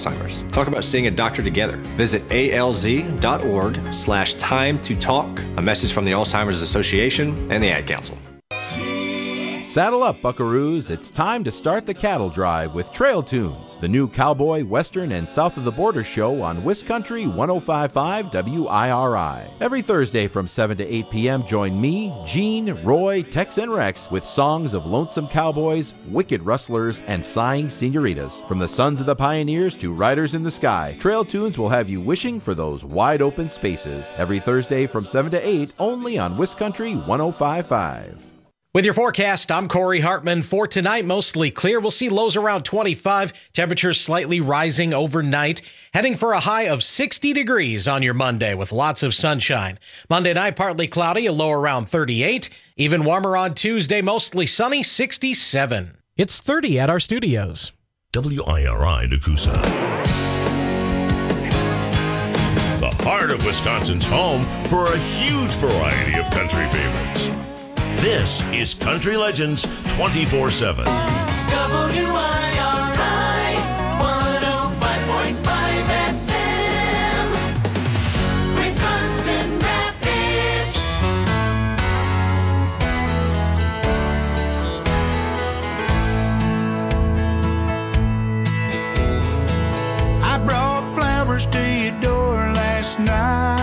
Alzheimer's. Talk about seeing a doctor together. Visit alz.org/time to talk. A message from the Alzheimer's Association and the Ad Council. Saddle up, buckaroos. It's time to start the cattle drive with Trail Tunes, the new cowboy, western, and south of the border show on WisCountry 105.5 WIRI. Every Thursday from 7 to 8 p.m., join me, Gene, Roy, Tex, and Rex with songs of lonesome cowboys, wicked rustlers, and sighing senoritas. From the sons of the pioneers to riders in the sky, Trail Tunes will have you wishing for those wide open spaces. Every Thursday from 7 to 8, only on WisCountry 105.5. With your forecast, I'm Corey Hartman. For tonight, mostly clear. We'll see lows around 25, temperatures slightly rising overnight, heading for a high of 60 degrees on your Monday with lots of sunshine. Monday night, partly cloudy, a low around 38. Even warmer on Tuesday, mostly sunny, 67. It's 30 at our studios. WIRI Nakusa. The heart of Wisconsin's home for a huge variety of country favorites. This is Country Legends 24/7. WIRI 105.5 FM, Wisconsin Rapids. I brought flowers to your door last night.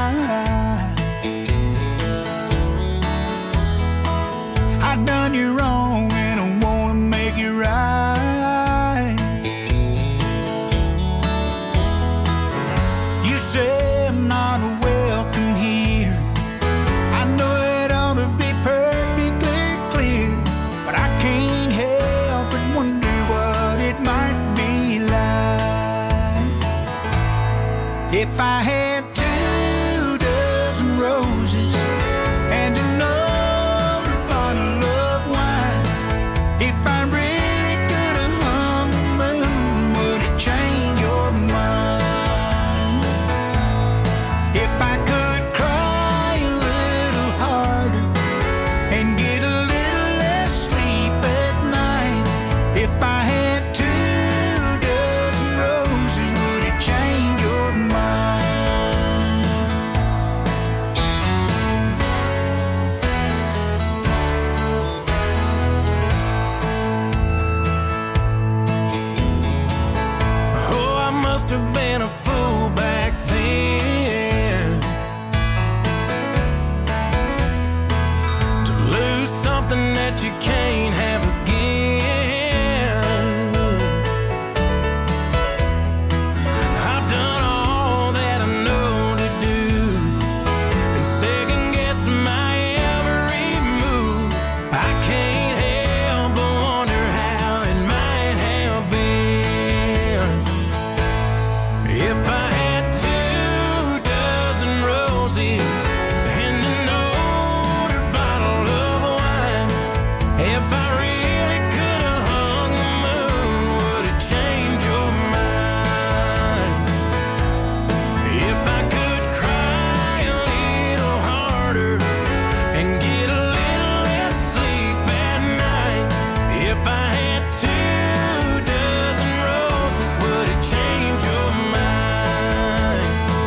I done you wrong and I wanna make it right. You say I'm not welcome here. I know it ought to be perfectly clear, but I can't help but wonder what it might be like if I had 2 dozen roses and another bottle of wine. If I really could have hung the moon, would it change your mind? If I could cry a little harder and get a little less sleep at night. If I had 2 dozen roses, would it change your mind? Oh, I must have been a fool back then to lose something that you can't have again. I've done all that I know to do and second guess my every move. I can't help but wonder how it might have been if I had 2 dozen roses and an older bottle of wine. If I really could have hung the moon, would it change your mind? If I could cry a little harder and get a little less sleep at night. If I had 2 dozen roses, would it change your mind?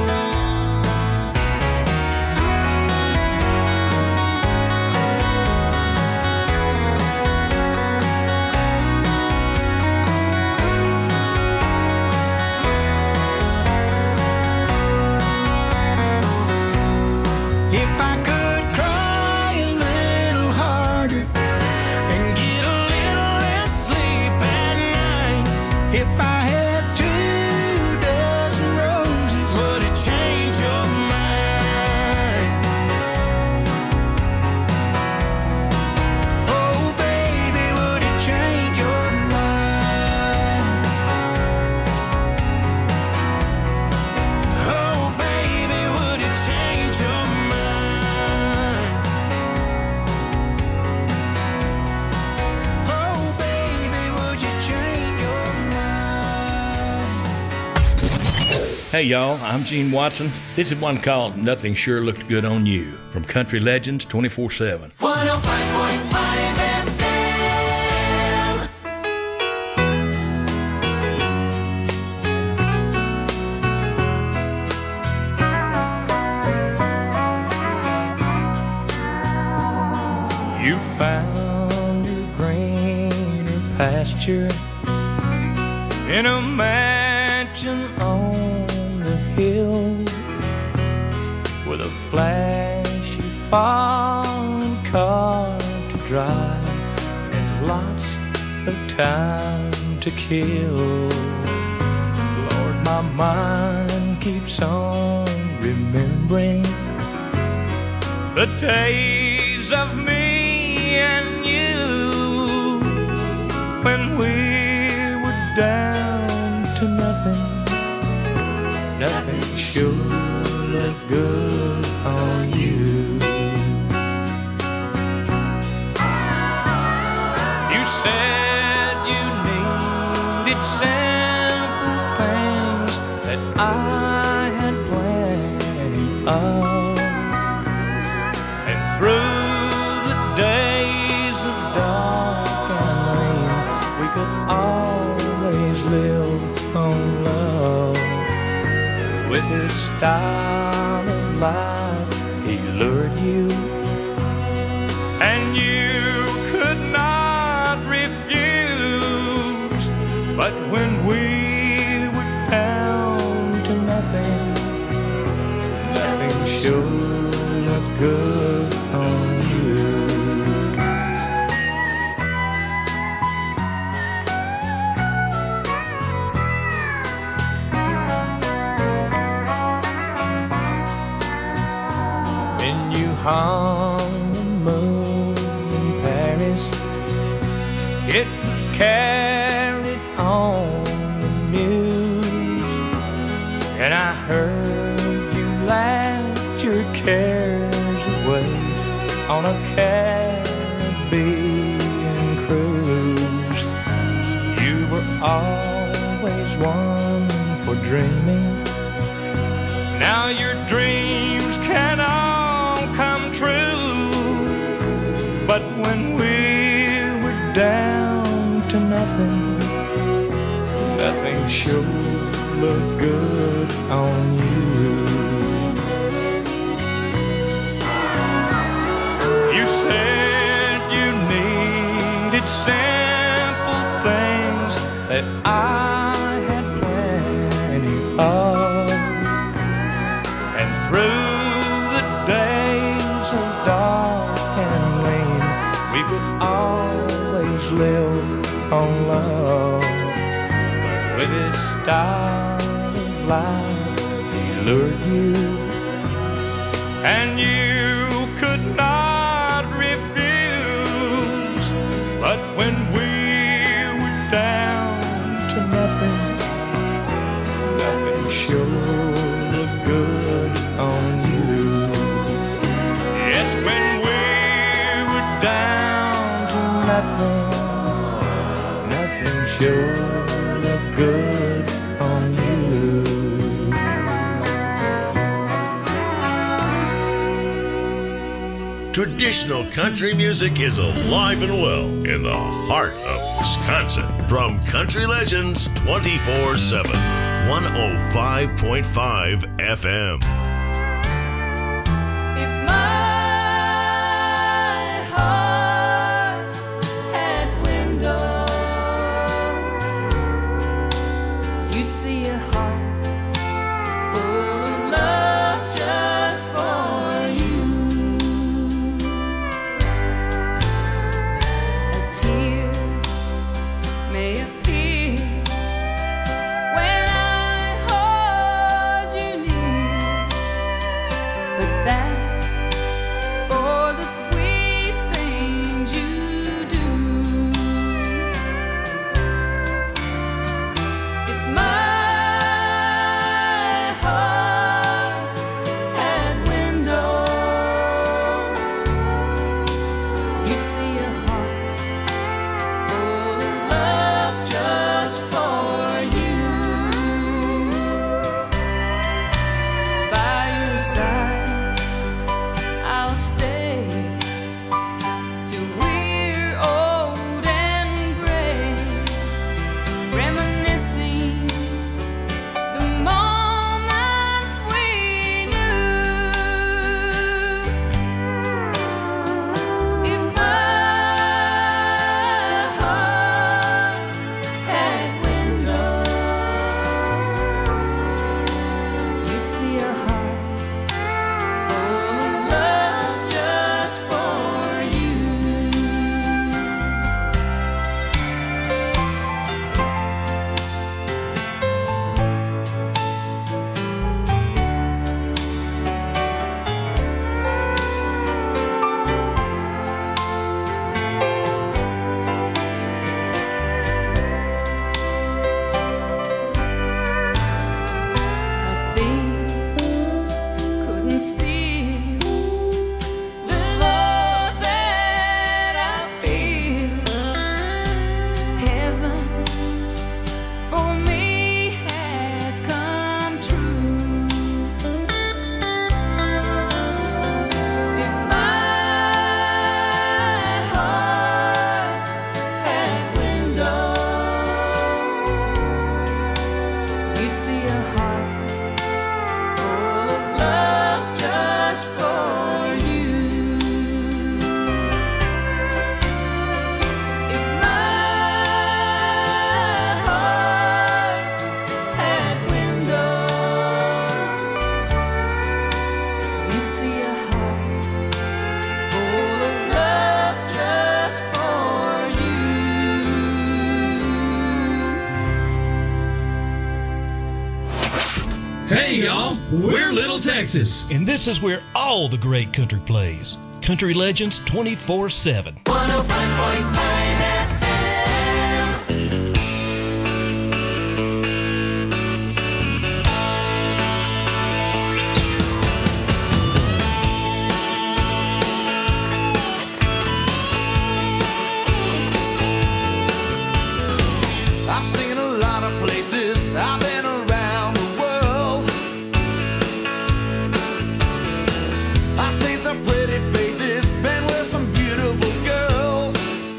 If I could cry a little harder and get a little less sleep at night. If I had 2 dozen roses, would it change your mind? Oh baby, would it change your mind? Oh baby, would it change your mind? Oh baby, would you change your mind? Hey y'all, I'm Gene Watson. This is one called Nothing Sure Looks Good on You from Country Legends 24/7. 105.5 FM. found your greener pasture in a mansion on the hill with a flashy foreign car to drive and lots of time to kill. Lord, my mind keeps on remembering the days of me and you when we were down to nothing. Nothing sure looked good on you. You said you needed simple things that I had plenty of, and through the days of dark and rain, we could always live on love. With his style of life, he lured you, and you could not refuse. But when we were down to nothing, nothing sure looked good on you. When you hung the moon in Paris, it was carried on the news, and I heard you laughed your cares away on a Caribbean cruise. You were always one for dreaming. Now your dreams can all come true. But when we were down to nothing, nothing sure looked good on you. You said you needed simple things that I had plenty of, and through the days of dark and rain, we could always live on love. With his style of life, he lured you, and you could not refuse. But when we were down to nothing, nothing sure looked good on you. Yes, when we were down to nothing, nothing sure looked good on you. Traditional country music is alive and well in the heart of Wisconsin. From Country Legends 24/7, 105.5 FM. If my heart had windows, you'd see a heart full of love just for you. A tear may appear when I hold you near. you'd see a heart full of love just for you. If my heart had windows, you'd see a heart full of love just for you. Hey, y'all, we're Little Texas. And this is where all the great country plays. Country Legends 24/7. 105.5 FM. I've seen a lot of places. I've been around the world. I've seen some pretty faces, been with some beautiful girls.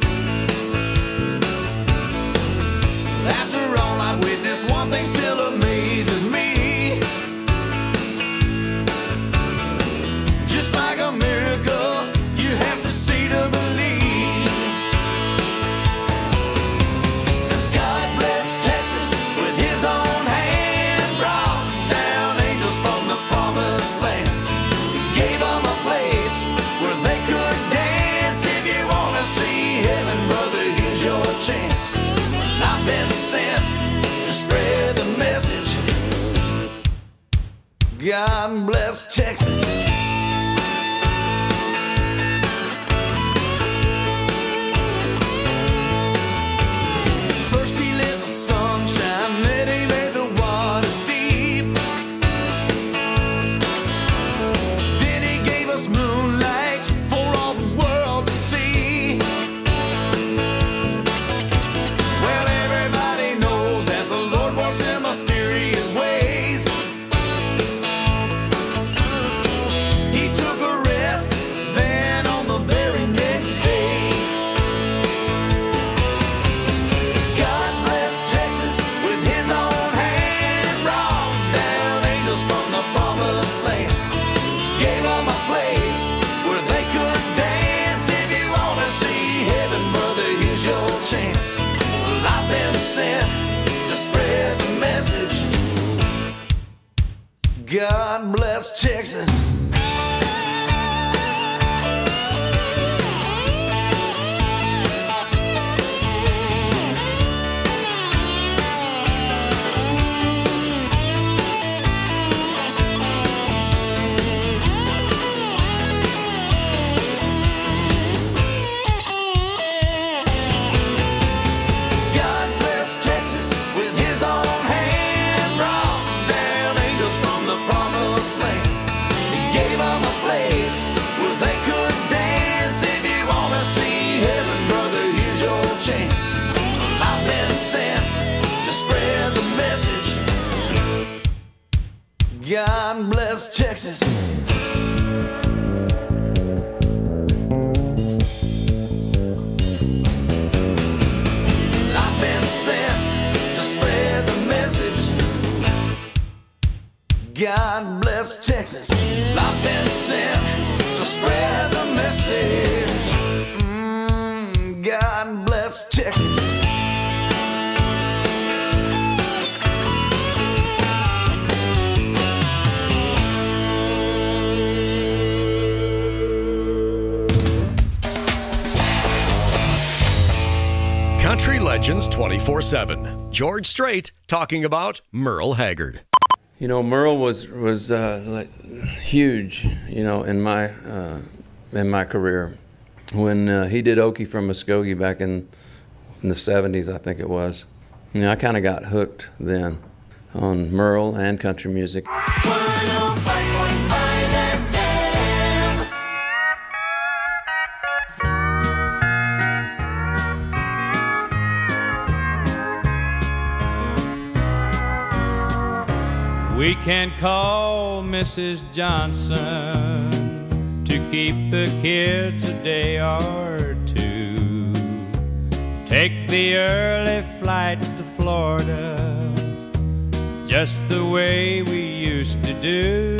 After all I witnessed, one thing still amazes me. Just like a miracle, you have to see to believe. 'Cause God bless Texas with his own hand, brought down angels from the promised land. Gave them a place where they could dance. If you wanna see heaven, brother, here's your chance. I've been sent to spread the message. God bless Texas. First he lit the sunshine, then he made the waters deep. Then he gave us moonlight for all the world to see. Well, everybody knows that the Lord works in mysterious ways. He took a rest, then on the very next day. God bless Texas with his own hand, brought down angels from the promised land. Gave them a place where they could dance. If you wanna see heaven, brother, here's your chance. Well, I've been sent to spread the message. God bless Texas. God bless Texas with his own hand, brought down angels from the promised land. He gave them a place where they could dance. If you wanna see heaven, brother, here's your chance. I've been sent to spread the message. God bless Texas. I've been sent to spread the message. God bless Texas. I've been sent to spread the message. God bless Texas. Country Legends 24/7. George Strait talking about Merle Haggard. You know, Merle was like huge, you know, in my career. When he did Okie from Muskogee back in the 70s, I think it was. You know, I kind of got hooked then on Merle and country music. 105.5 FM. We can call Mrs. Johnson to keep the kids a day or two. Take the early flight to Florida, just the way we used to do.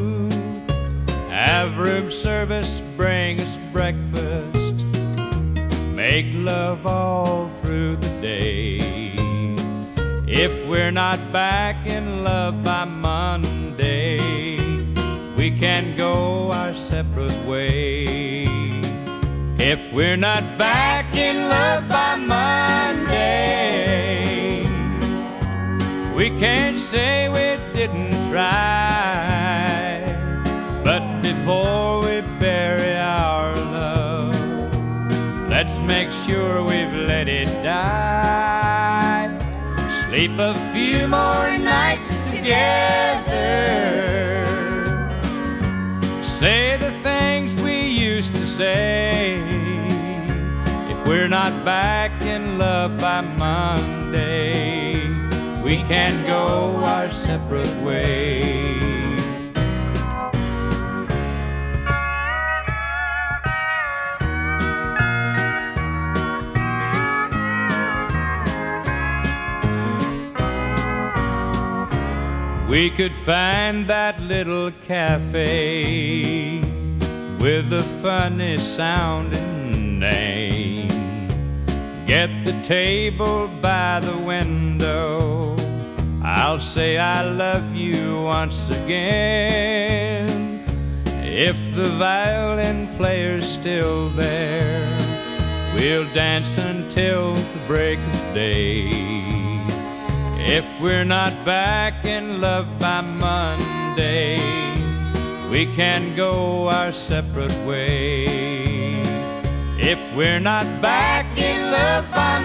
Have room service, bring us breakfast, make love all through the day. If we're not back in love by Monday, we can go our separate way. If we're not back in love by Monday, we can't say we didn't try. But before we bury our love, let's make sure we've let it die. Sleep a few more nights together, say the things we used to say. If we're not back in love by Monday, we can go our separate ways. We could find that little cafe with a funny sounding name, get the table by the window, I'll say I love you once again. If the violin player's still there, we'll dance until the break of day. If we're not back in love by Monday, we can go our separate way. If we're not back in love by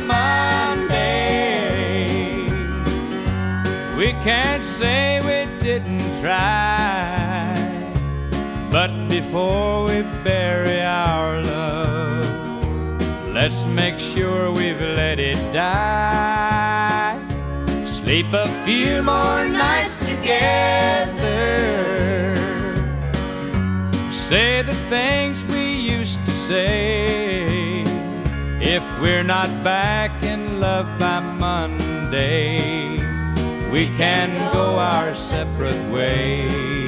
Monday, we can't say we didn't try. But before we bury our love, let's make sure we've let it die. Sleep a few more nights together, say the things we used to say. If we're not back in love by Monday, we can go our separate ways.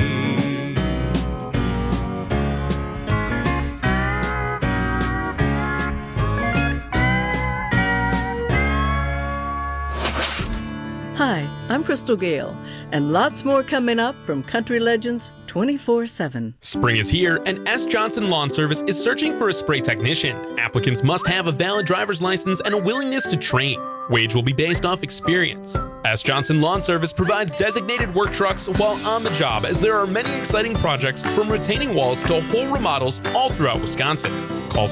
Hi, I'm Crystal Gale, and lots more coming up from Country Legends 24/7. Spring is here, and S. Johnson Lawn Service is searching for a spray technician. Applicants must have a valid driver's license and a willingness to train. Wage will be based off experience. S. Johnson Lawn Service provides designated work trucks while on the job, as there are many exciting projects from retaining walls to whole remodels all throughout Wisconsin. Call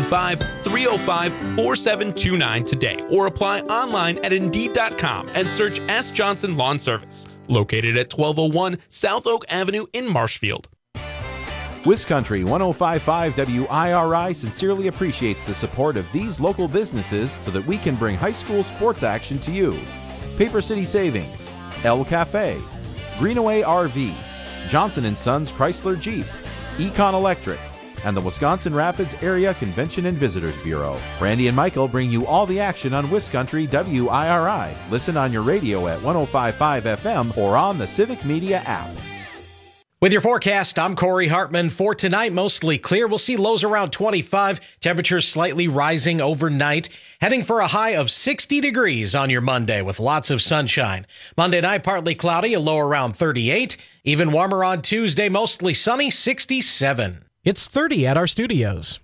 715-305-4729 today or apply online at Indeed.com and search S. Johnson Lawn Service, located at 1201 South Oak Avenue in Marshfield. Wiscountry 105.5 WIRI sincerely appreciates the support of these local businesses so that we can bring high school sports action to you. Paper City Savings, El Cafe, Greenaway RV, Johnson & Sons Chrysler Jeep, Econ Electric, and the Wisconsin Rapids Area Convention and Visitors Bureau. Randy and Michael bring you all the action on Wiscountry WIRI. Listen on your radio at 105.5 FM or on the Civic Media app. With your forecast, I'm Corey Hartman. For tonight, mostly clear. We'll see lows around 25, temperatures slightly rising overnight, heading for a high of 60 degrees on your Monday with lots of sunshine. Monday night, partly cloudy, a low around 38. Even warmer on Tuesday, mostly sunny, 67. It's 30 at our studios.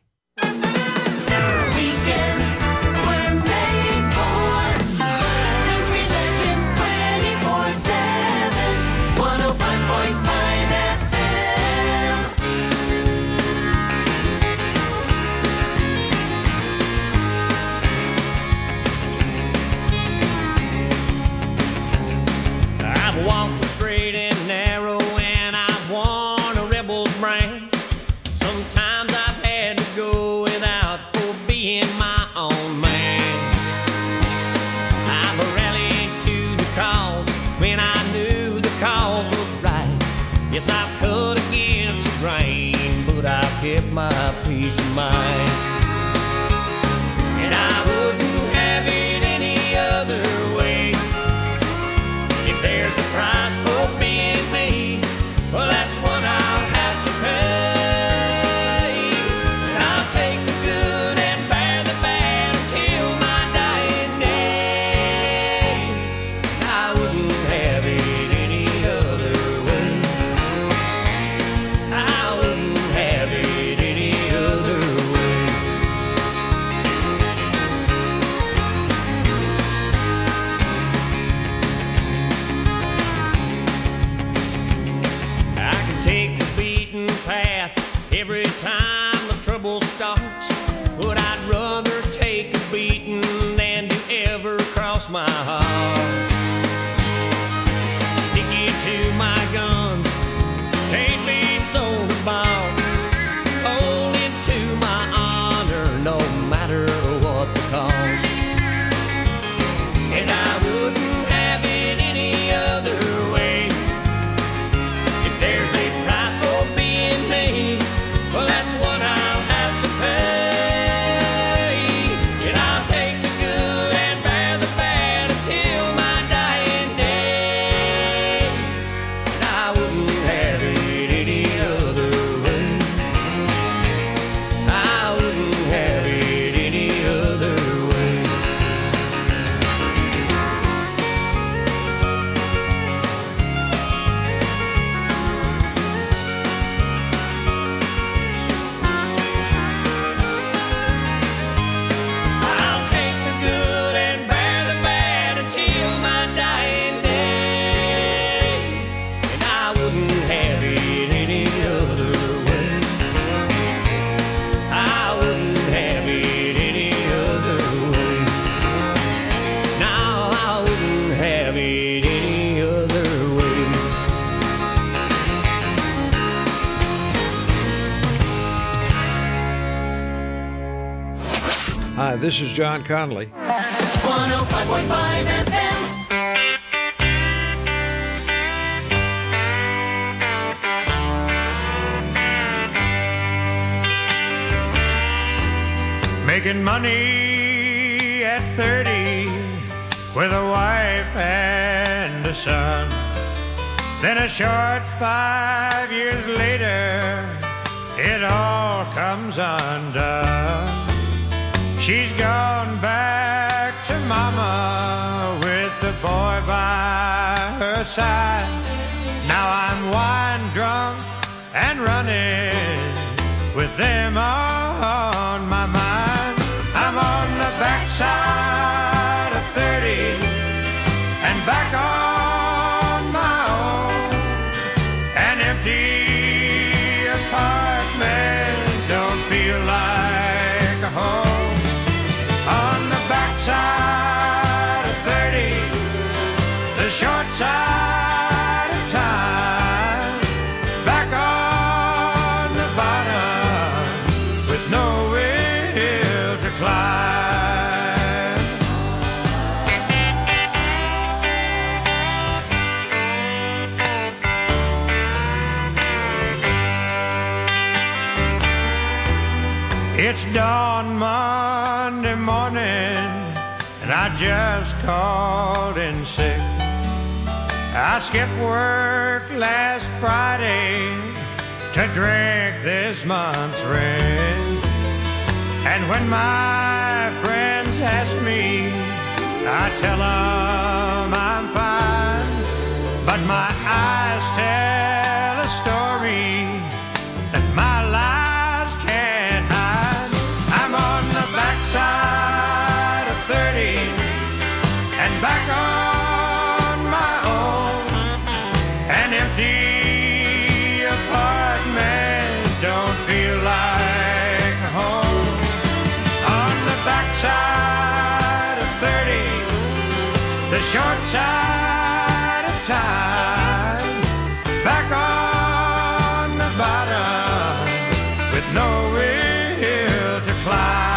Walk straight and narrow, and I want a rebel's brand. Sometimes I've had to go without for being my own man. I've rallied to the cause when I knew the cause was right. Yes, I've cut against the grain, but I've kept my peace of mind. And I wouldn't have it any other way. If there's a Hi, this is John Conley. 105.5 FM. Making money at 30 with a wife and a son. Then a short 5 years later, it all comes undone. She's gone back to mama with the boy by her side. Now I'm wine drunk and running with them on my mind. I'm on the backside of 30 and back on my own. An empty apartment don't feel like a home. On the backside of 30, the short side of time, back on the bottom with no will to climb. It's dawn Monday morning, and I just called in sick. I skipped work last Friday to drink this month's rent. And when my friends ask me, I tell them I'm fine, but my eyes tell a story that my lies can't hide. I'm on the backside of 30 and back on my own. An empty apartment don't feel like home. On the backside of 30, the short side of time, back on the bottom with no will to climb.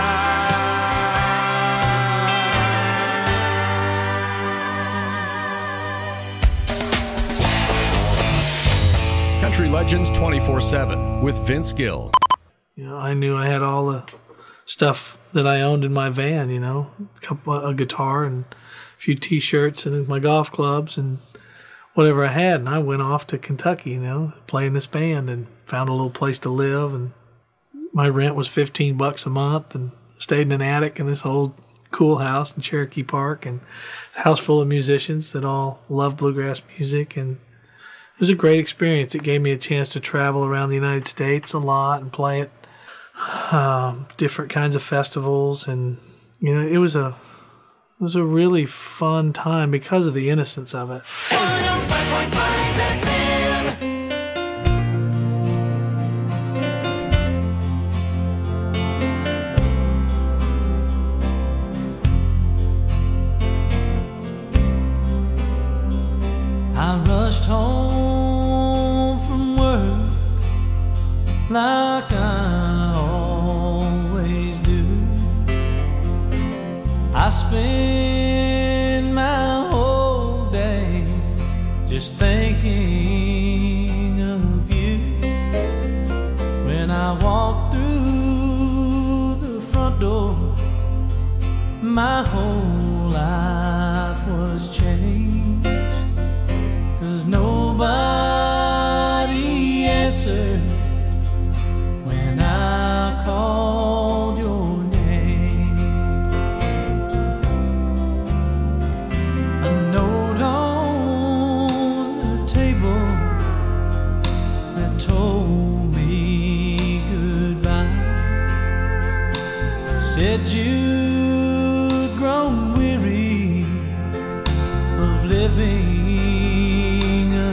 Country Legends 24/7 with Vince Gill. You know, I knew I had all the stuff that I owned in my van, you know, a guitar and a few T-shirts and my golf clubs and whatever I had. And I went off to Kentucky, you know, playing this band and found a little place to live. And my rent was $15 a month and stayed in an attic in this old cool house in Cherokee Park, and a house full of musicians that all loved bluegrass music. And it was a great experience. It gave me a chance to travel around the United States a lot and play at different kinds of festivals. And, you know, it was a really fun time because of the innocence of it. 105.5 FM. I rushed home from work like I always do. I spend my whole day just thinking of you. When I walk through the front door, my whole life was changed. 'Cause nobody answered when I called your name. A note on the table that told me goodbye said you'd grown weary of living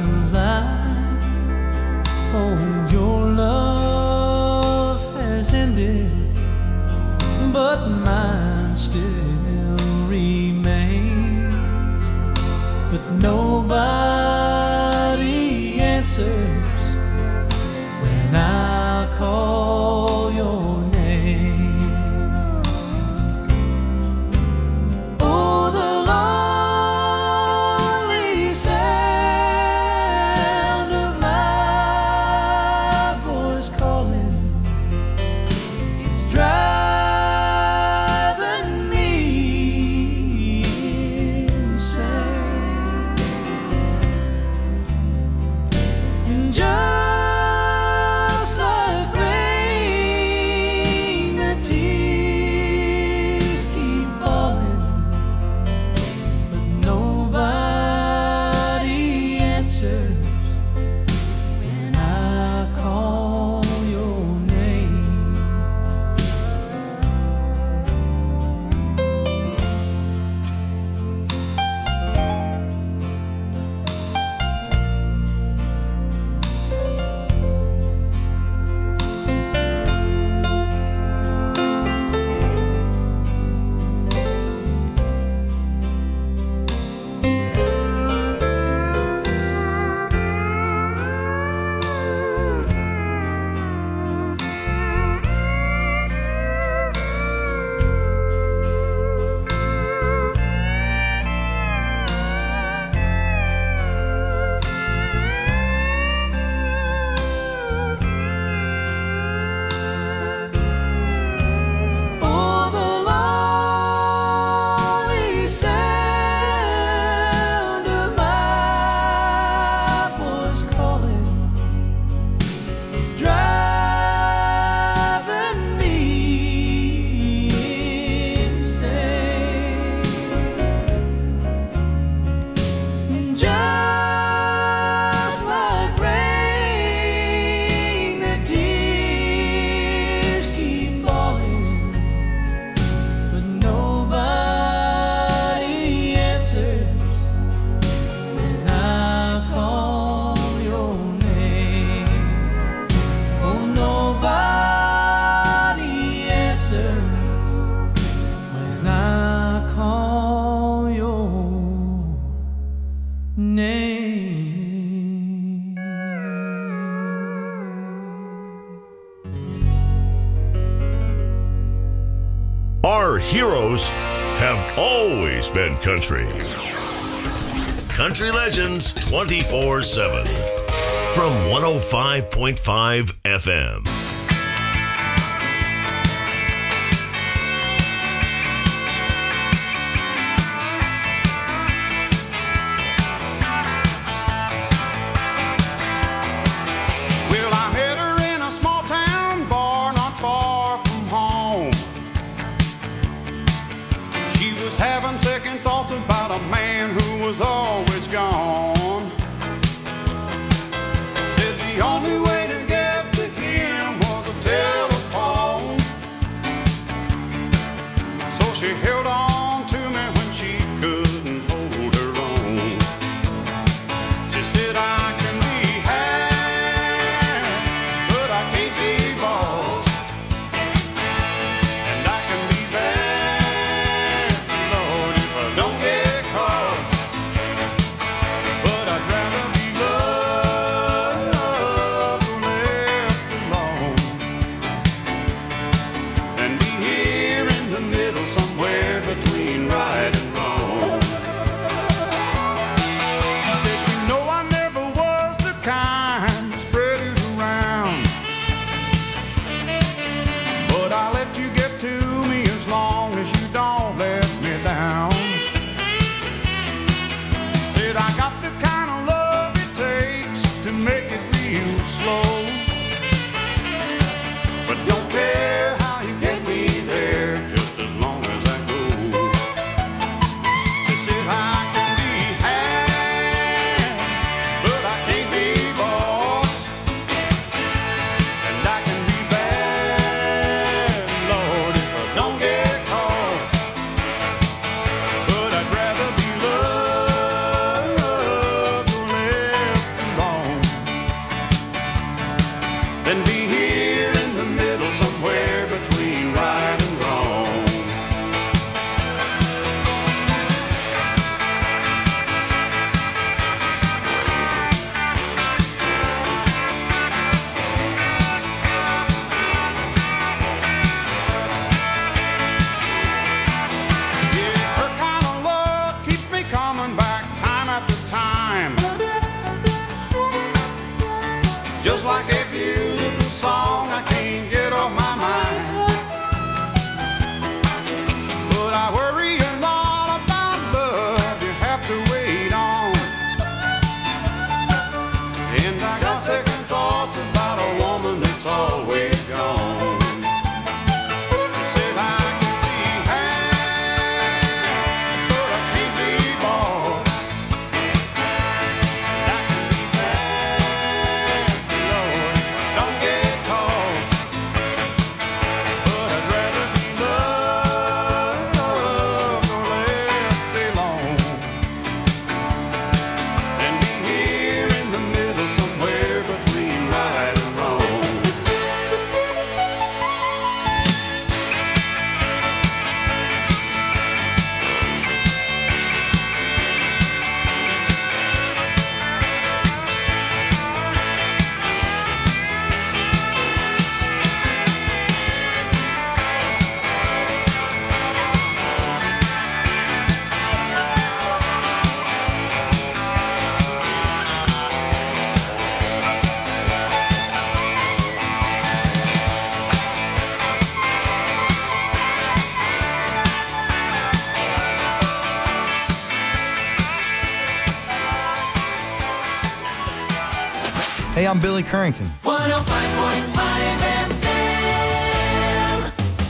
heroes have always been country. Country Legends 24/7 from 105.5 FM. Was always gone. Said the only way to get to him was a telephone. So she held on to me when she couldn't hold her own. She said I can be had, but I can't be bought, and I can be bad, Lord, if I don't get caught. Just like a beautiful song I can't get off my mind. But I worry a lot about love you have to wait on. And I got second thoughts about a woman that's always gone. She said I can be had, but I can't be bought. I can be bad, Lord, don't get caught. But I'd rather be loved or left alone than be here in the middle somewhere between right and wrong. Hey, I'm Billy Currington. 105.5 FM.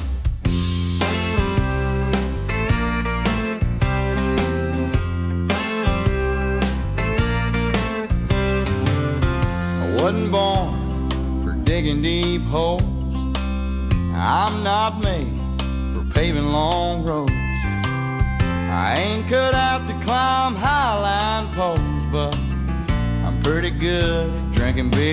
I wasn't born for digging deep holes. I'm not made for paving long roads. I ain't cut out to climb highline poles, but I'm pretty good at drinking beer.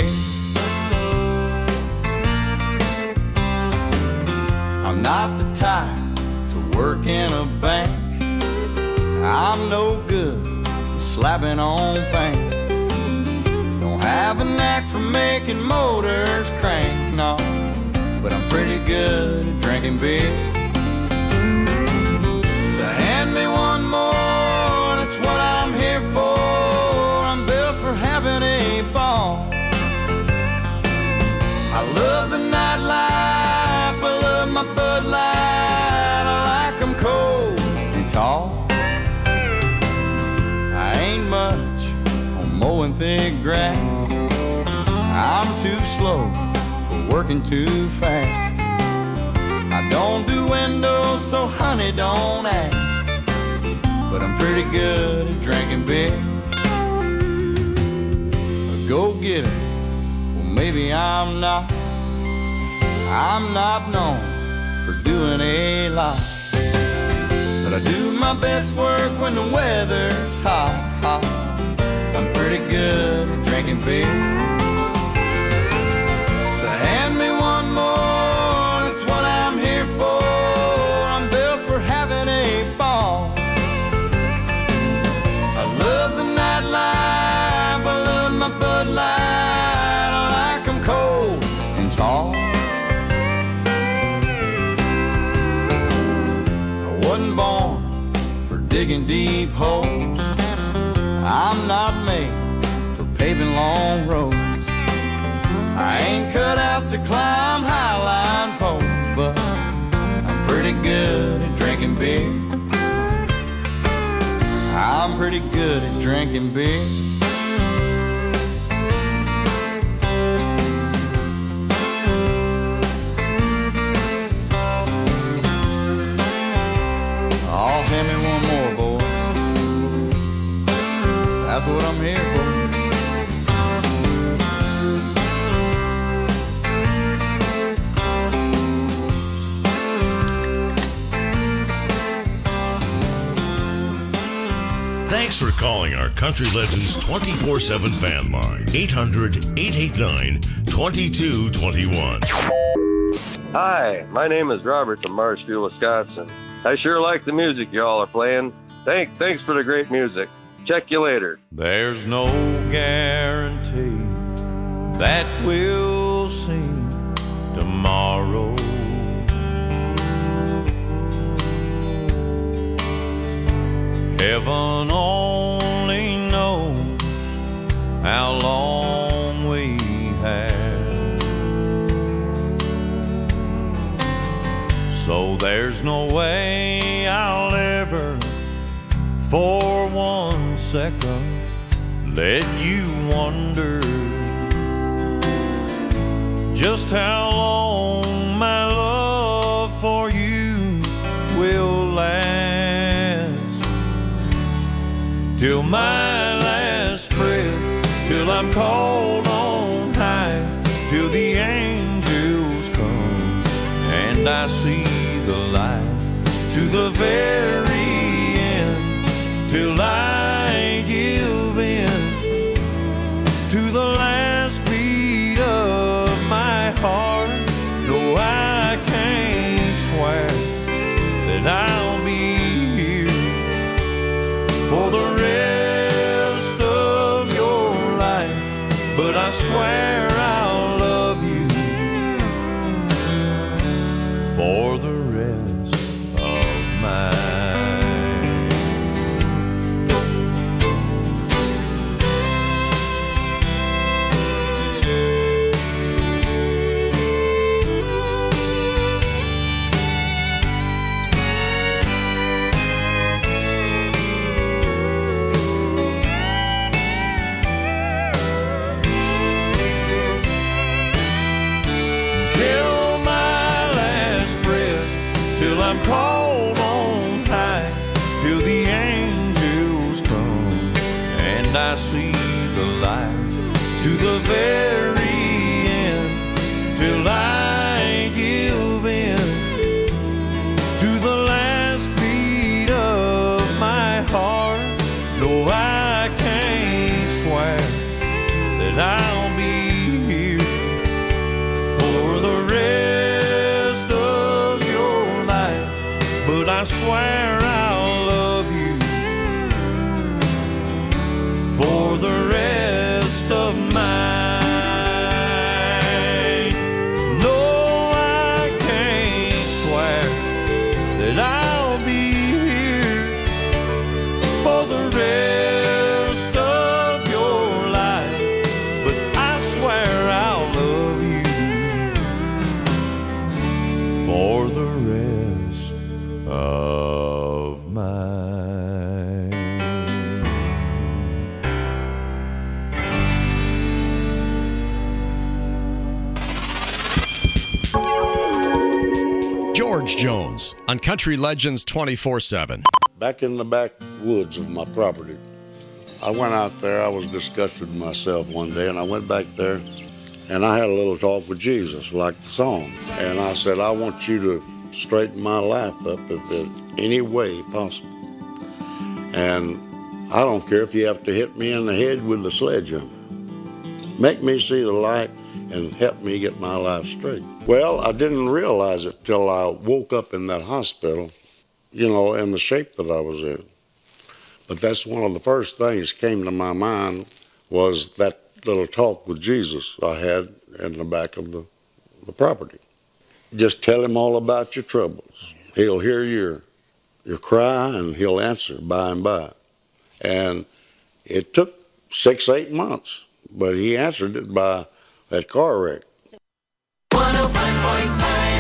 I'm not the type to work in a bank. I'm no good at slapping on paint. Don't have a knack for making motors crank, no, but I'm pretty good at drinking beer. I love the nightlife, I love my Bud Light, I like 'em cold and tall. I ain't much on mowing thick grass, I'm too slow for working too fast. I don't do windows, so honey, don't ask, but I'm pretty good at drinking beer. A go-getter, well maybe I'm not known for doing a lot, but I do my best work when the weather's hot, hot. I'm pretty good at drinking beer. So hand me one more, that's what I'm here for. I'm built for having a ball. I love the nightlife, I love my Bud Light, I like 'em cold and tall. I wasn't born for digging deep holes, I'm not made for paving long roads. I ain't cut out to climb highline poles, but I'm pretty good at drinking beer. I'm pretty good at drinking beer. Oh, hand me one more, boys. That's what I'm here for. Thanks for calling our Country Legends 24/7 fan line, 800-889-2221. Hi, my name is Robert from Marshfield, Wisconsin. I sure like the music y'all are playing. Thanks for the great music. Check you later. There's no guarantee that we'll see tomorrow. Heaven only knows how long we have. So there's no way I'll ever, for 1 second, let you wonder just how long my love for you will last. Till my last breath, till I'm called on high, till the angels come and I see the light, to the very end, till I give in to the last beat of my heart. No, I can't swear that I'll be here for the rest of your life, but I swear I'll love you for the rest of my life. I'm called on high, till the angels come and I see the light, to the very end, till I give in to the last beat of my heart. No, I can't swear that I'll be here for the rest of your life, but I swear I'll love you for the rest of mine. No, I can't swear that I'll be here for the rest of your life, but George Jones on Country Legends 24/7. Back in the backwoods of my property, I went out there. I was disgusted with myself one day, and I went back there, and I had a little talk with Jesus, like the song. And I said, I want you to straighten my life up if in any way possible. And I don't care if you have to hit me in the head with a sledgehammer. Make me see the light and help me get my life straight. Well, I didn't realize it till I woke up in that hospital, you know, in the shape that I was in. But that's one of the first things came to my mind was that little talk with Jesus I had in the back of the property. Just tell him all about your troubles. He'll hear your cry and he'll answer by and by. And it took 6-8 months, but he answered it by that car wreck. 105.5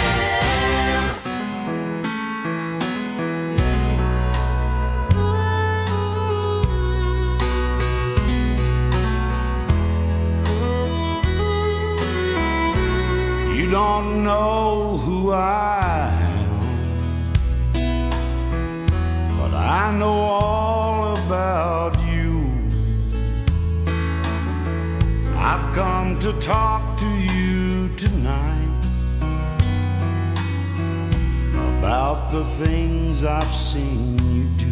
You don't know who I am, but I know all about you. I've come to talk to you tonight about the things I've seen you do.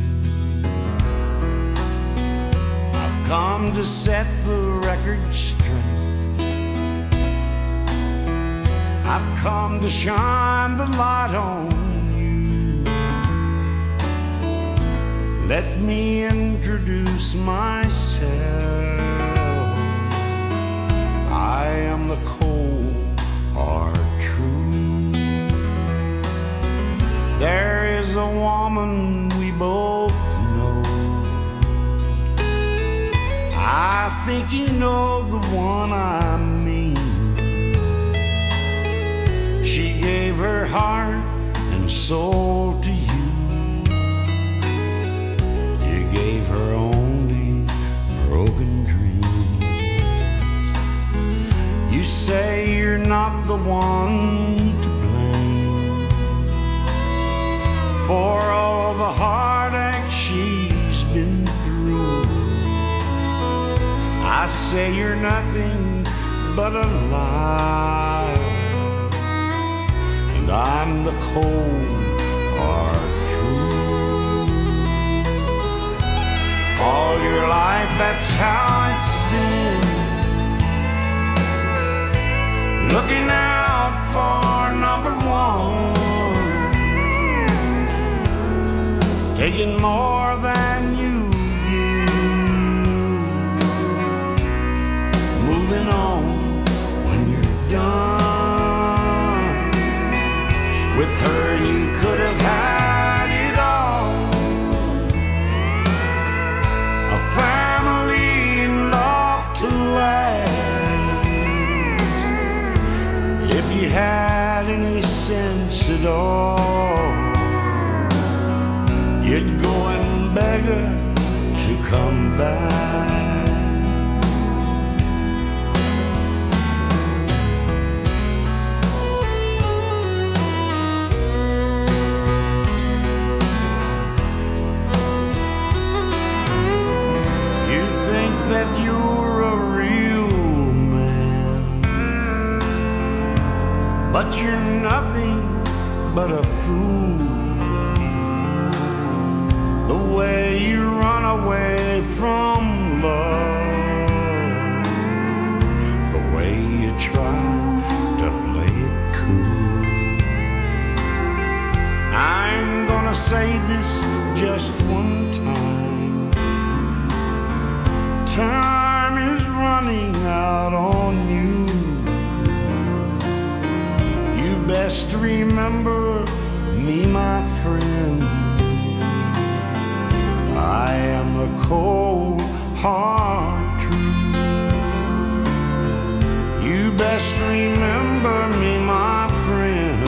I've come to set the record straight. I've come to shine the light on you. Let me introduce myself. I am the cold, hard truth. There is a woman we both know. I think you know the one I mean. She gave her heart and soul to you. You gave her only broken dreams. You say you're not the one to blame for all the heartache she's been through. I say you're nothing but a lie. And I'm the cold, hard truth. All your life, that's how it's been. Looking out for number one. Taking more than you give. Moving on when you're done. With her you could have had it all. A family and love to last. If you had any sense at all, you'd go and beg her to come back. That you're a real man, but you're nothing but a fool. The way you run away from love, the way you try to play it cool. I'm gonna say this just one time. Time is running out on you. You best remember me, my friend. I am the cold, hard truth. You best remember me, my friend.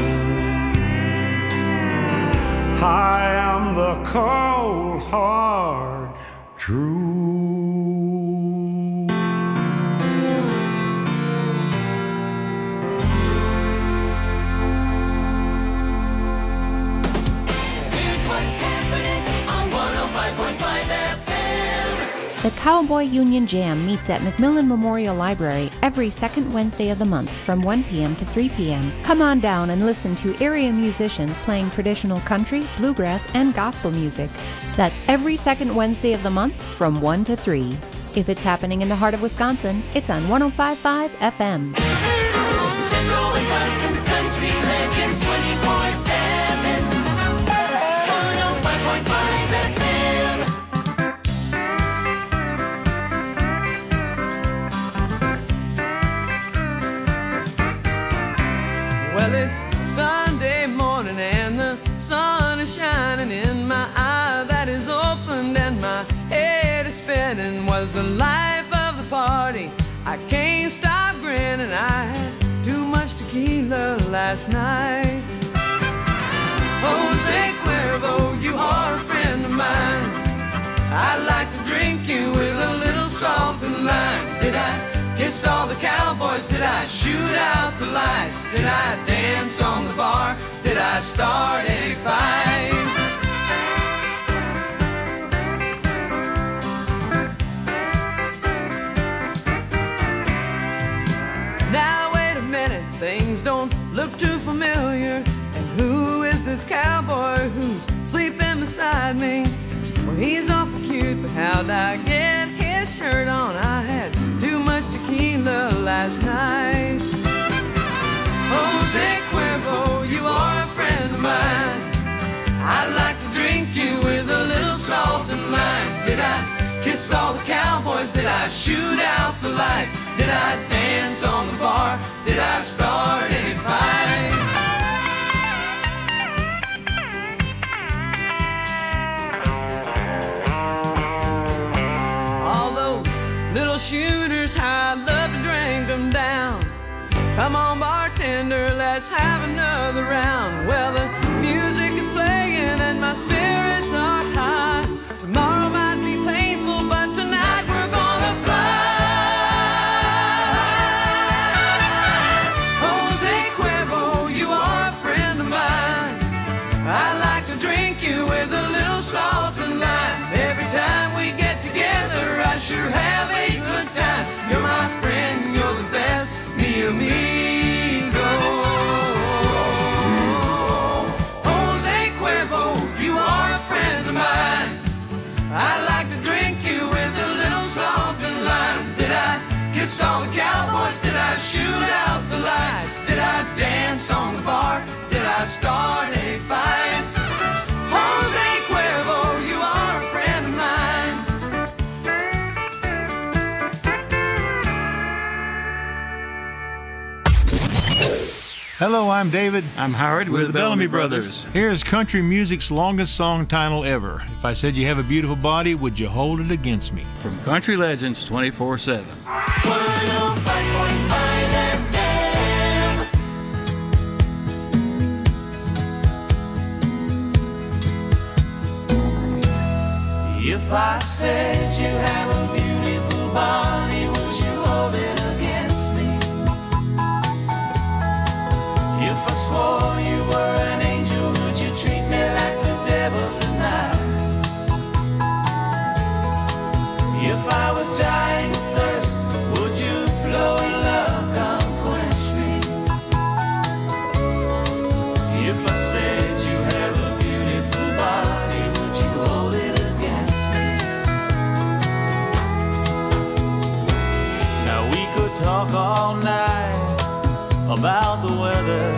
I am the cold, hard truth. Cowboy Union Jam meets at McMillan Memorial Library every second Wednesday of the month from 1 p.m. to 3 p.m. Come on down and listen to area musicians playing traditional country, bluegrass, and gospel music. That's every second Wednesday of the month from 1 to 3. If it's happening in the heart of Wisconsin, it's on 105.5 FM. Central Wisconsin's Country Legends 24/7. 105.5 FM. Well, it's Sunday morning and the sun is shining in my eye that is opened and my head is spinning. Was the life of the party. I can't stop grinning. I had too much tequila last night. Jose Cuervo, you are a friend of mine. I'd like to drink you with a little salt and lime. Did I kiss all the cowboys? Did I shoot out the lights? Did I dance on the bar? Did I start a fight? Now wait a minute, things don't look too familiar. And who is this cowboy who's sleeping beside me? Well, he's awful cute, but how'd I get his shirt on? I had too much tequila last night. Jose Cuervo, you are a friend of mine. I'd like to drink you with a little salt and lime. Did I kiss all the cowboys? Did I shoot out the lights? Did I dance on the bar? Did I start a fight? All those little shooters, how I'd love to drink them down. Come on, bartender, let's have another round. Well, the music is playing and my spirits are high. Tomorrow might be painful, but tonight we're gonna fly. Jose Cuervo, you are a friend of mine. I like to drink you with a little salt and lime. Every time we get together, I sure have a good time. You're my friend, you're the best, mi amigo. Jose Cuervo, you are a friend of mine. I like to drink you with a little salt and lime. Did I kiss all the cowboys? Did I shoot out the lights? Did I dance on the bar? Did I start a fight? Jose Cuervo, you are a friend of mine. Hello, I'm David. I'm Howard. We're the Bellamy Brothers. Here's country music's longest song title ever. If I said you have a beautiful body, would you hold it against me? From Country Legends 24/7. 105.5 FM. If I said you have a beautiful body, would you hold it against me? If I swore you were an angel, would you treat me like the devil tonight? If I was dying of thirst, would you flow in love, come quench me? If I said you have a beautiful body, would you hold it against me? Now we could talk all night about the weather.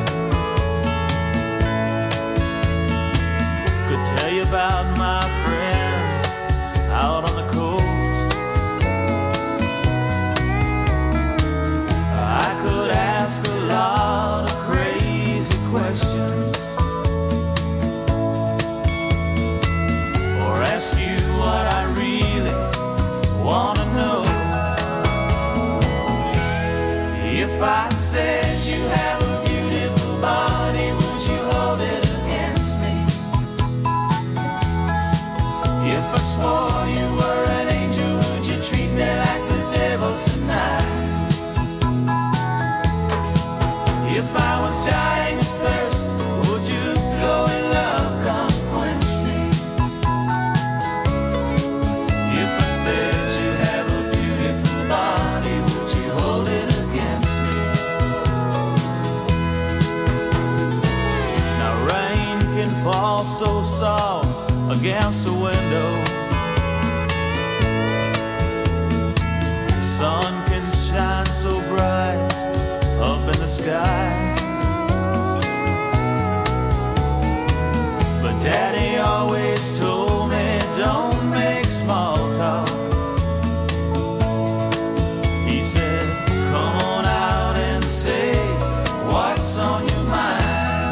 Could tell you about my friends out on the coast. I could ask a lot of crazy questions, or ask you what I really want to know. If I said you have a beautiful body, would you hold it against me? If I swore you were an angel, would you treat me like the devil tonight? If I was dying of thirst, would you flow in love, come quench me? If I said you had against the window. The sun can shine so bright up in the sky, but Daddy always told me don't make small talk. He said, come on out and say what's on your mind.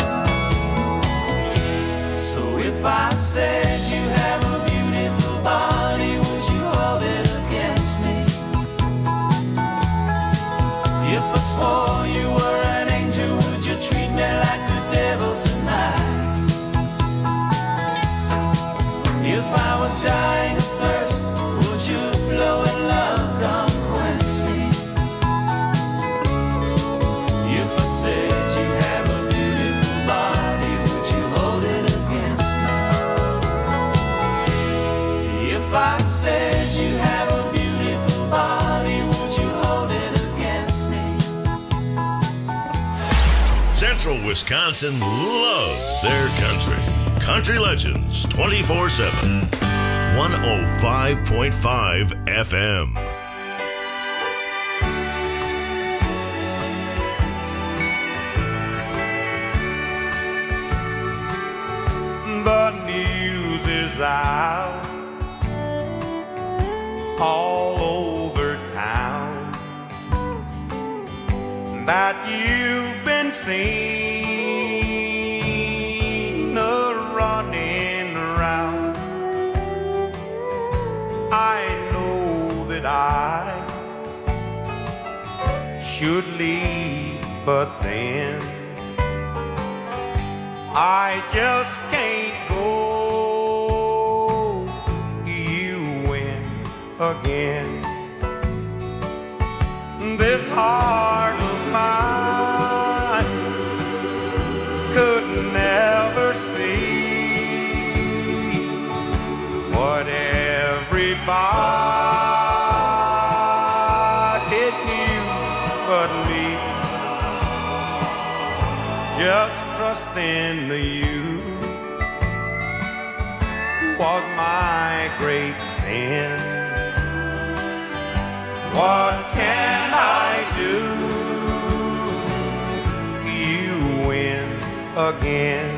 So if I said you have a beautiful body, would you hold it against me? If I swore you were an angel, would you treat me like the devil tonight? If I was dying of thirst, would you flow in love, come quench me? If I said you have a beautiful body, would you hold it against me? If I said you have a beautiful body, would you hold it against me? Central Wisconsin loves their country. Country Legends 24/7. 105.5 FM. The news is out all over town that you've been seen running around. I know that I should leave, but then I just can't go. You win again. This heart of mine could never see what everybody knew but me. Just trusting you was my great sin. What can I do? You win again.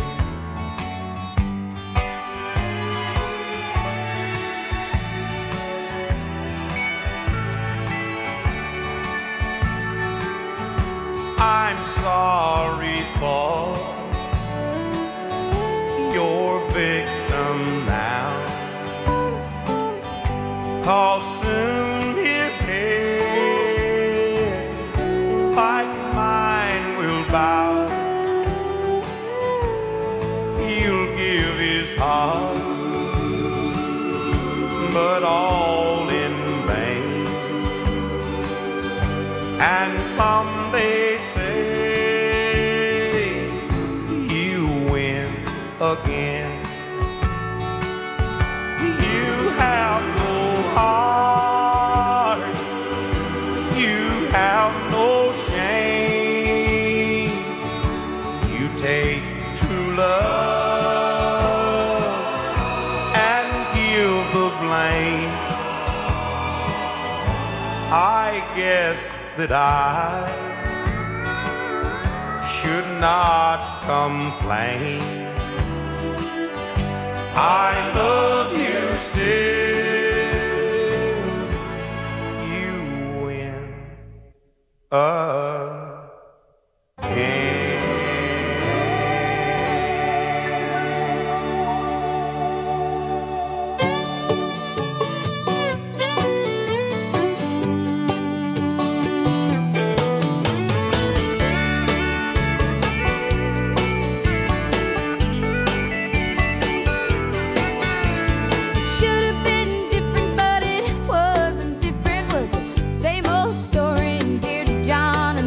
I'm sorry for your victim now, 'cause soon his head like mine will bow. He'll give his heart, but all in vain. And someday again. You have no heart, you have no shame. You take true love and give the blame. I guess that I should not complain. I love you still. You win again. Same old story endeared to John and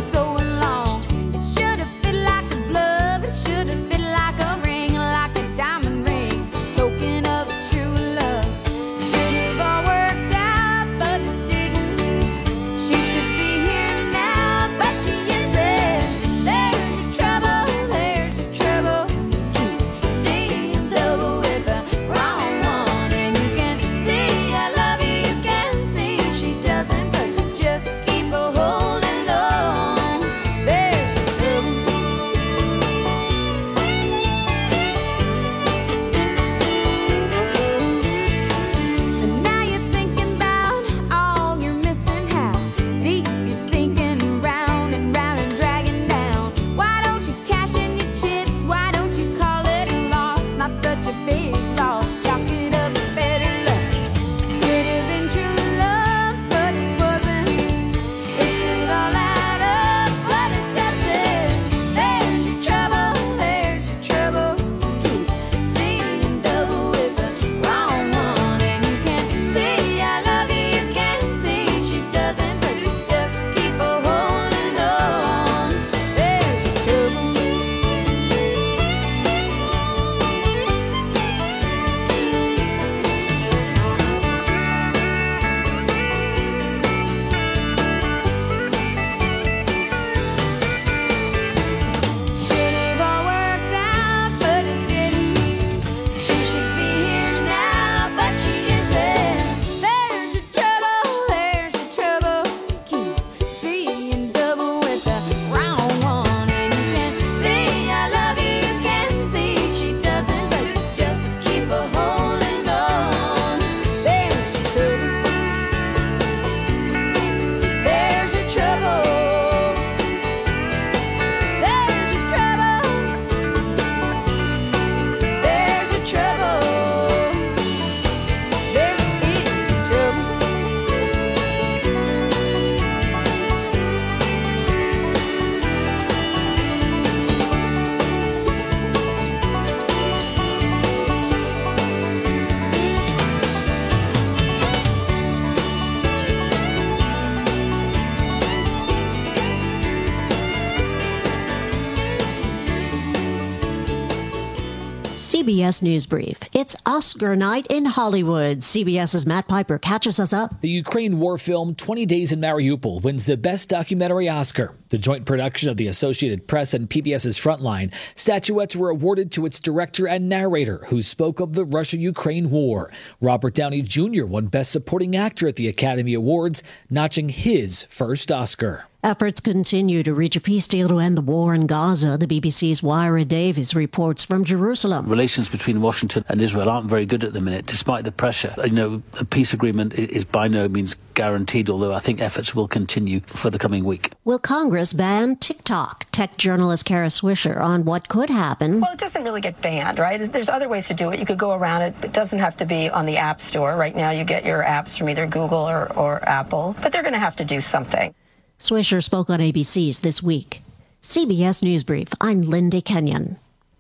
CBS News Brief. It's Oscar night in Hollywood. CBS's Matt Piper catches us up. The Ukraine war film 20 Days in Mariupol wins the Best Documentary Oscar. The joint production of the Associated Press and PBS's Frontline, statuettes were awarded to its director and narrator, who spoke of the Russia-Ukraine war. Robert Downey Jr. won Best Supporting Actor at the Academy Awards, notching his first Oscar. Efforts continue to reach a peace deal to end the war in Gaza. The BBC's Wyra Davies reports from Jerusalem. Relations between Washington and Israel aren't very good at the minute, despite the pressure. You know, a peace agreement is by no means guaranteed, although I think efforts will continue for the coming week. Will Congress ban TikTok? Tech journalist Kara Swisher on what could happen. Well, it doesn't really get banned, right? There's other ways to do it. You could go around it. It doesn't have to be on the App Store. Right now, you get your apps from either Google or Apple. But they're going to have to do something. Swisher spoke on ABC's This Week. CBS News Brief, I'm Linda Kenyon.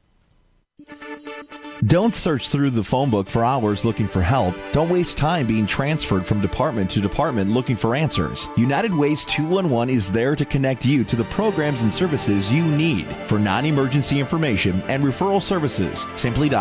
Don't search through the phone book for hours looking for help. Don't waste time being transferred from department to department looking for answers. United Way's 211 is there to connect you to the programs and services you need. For non-emergency information and referral services, simply dial